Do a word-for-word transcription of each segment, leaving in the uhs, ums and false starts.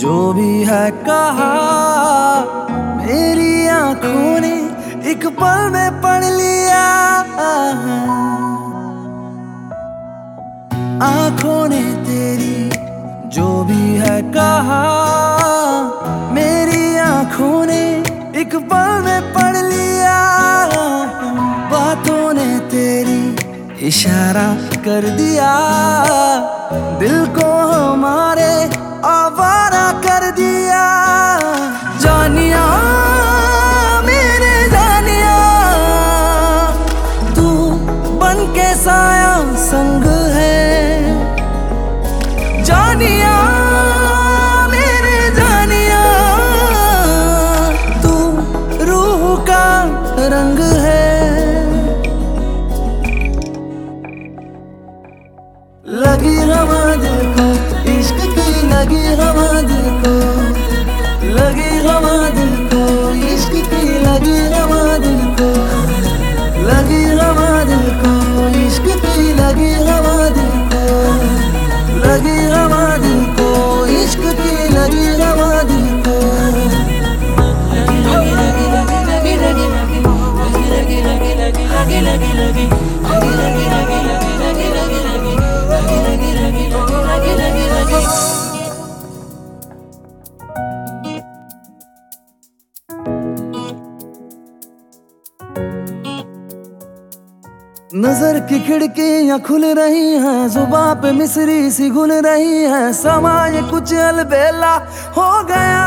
जो भी है कहा मेरी आंखों ने एक पल में पढ़ लिया। आंखों ने तेरी जो भी है कहा मेरी आंखों ने एक पल में पढ़ लिया। बातों ने तेरी इशारा कर दिया, दिल को हमारे आवारा कर दिया। जानिया मेरे जानिया तू बन के साया संग है। जानिया मेरे जानिया तू रूह का रंग है। लगी हवा दिल को इश्क की, लगी हवा दिल को, लगी हवा दिल को इश्क की, लगी हवा दिल को, लगी हवा दिल को इश्क की, लगी हवा दिल को, लगी हवा दिल को इश्क की, लगी हवा दिल को। लगी लगी लगी लगी लगी लगी लगी लगी लगी लगी लगी लगी लगी लगी लगी लगी नजर की खिड़कियां खुल रही हैं, जुबां पे मिसरी सी घुल रही है। समय कुछ अलबेला हो गया,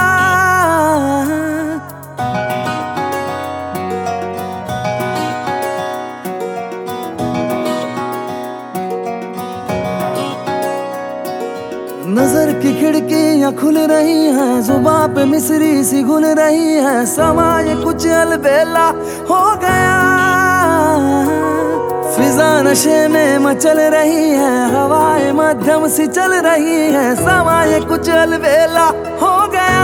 नजर की खिड़कियां खुल रही हैं, जुबां पे मिसरी सी घुल रही है। समय कुछ अलबेला हो गया, फिजा नशे में मचल रही है, हवाएं मध्यम सी चल रही है। समय कुछ अलबेला हो गया,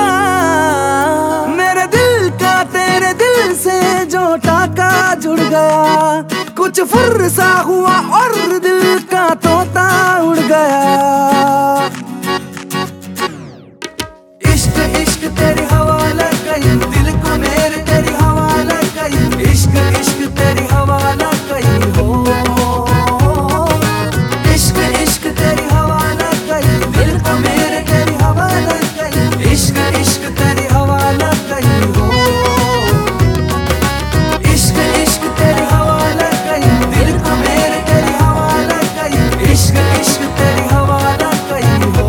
मेरे दिल का तेरे दिल से जो टाका जुड़ गया। कुछ फुर्सा हुआ और दिल का तोता उड़ गया। इश्क इश्क तेरी हवा लग गई, दिल को मेरे तेरी हवा लग गई। इश्क इश्क तेरी हवा लग गई हो, इश्क इश्क तेरी हवा लग गई, दिल को मेरे तेरी हवा लग गई। इश्क इश्क तेरी हवा लग गई हो, इश्क इश्क तेरी हवा लग गई, दिल को मेरे तेरी हवा लग गई। इश्क इश्क तेरी हवा लग गई हो,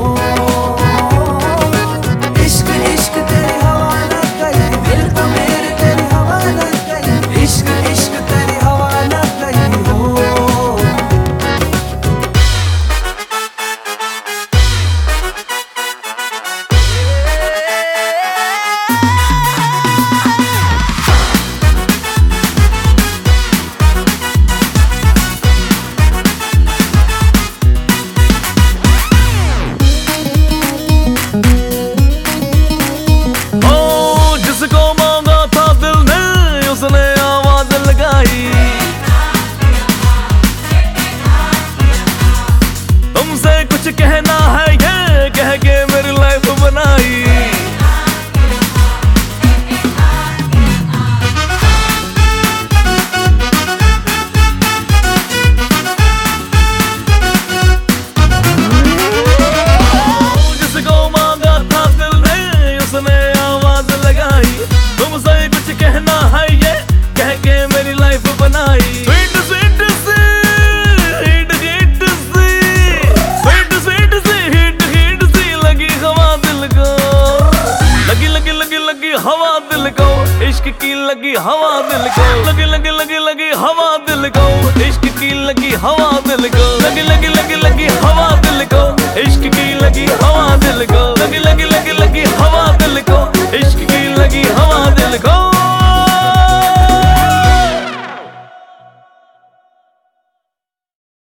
इश्क इश्क तेरी हवा लग गई, दिल को मेरे तेरी हवा लग गई। इश्क इश्क तेरी हवा लग गई हो। कहना है ये कह के मेरी लाइफ बनाई। जिसको मांगा था दिल ने उसने आवाज लगाई। तुमसे कुछ कहना है ये कह के मेरी लाइफ बनाई। स्वीट स्वीट सी हिट हिट सी, स्वीट स्वीट सी हिट हिट सी लगी हवा दिल को, लगी लगी लगी लगी हवा दिल को। इश्क की लगी हवा दिल को, लगी लगी लगी लगी हवा दिल को। इश्क की लगी हवा दिल को, लगी लगी लगी लगी हवा दिल को। इश्क की लगी हवा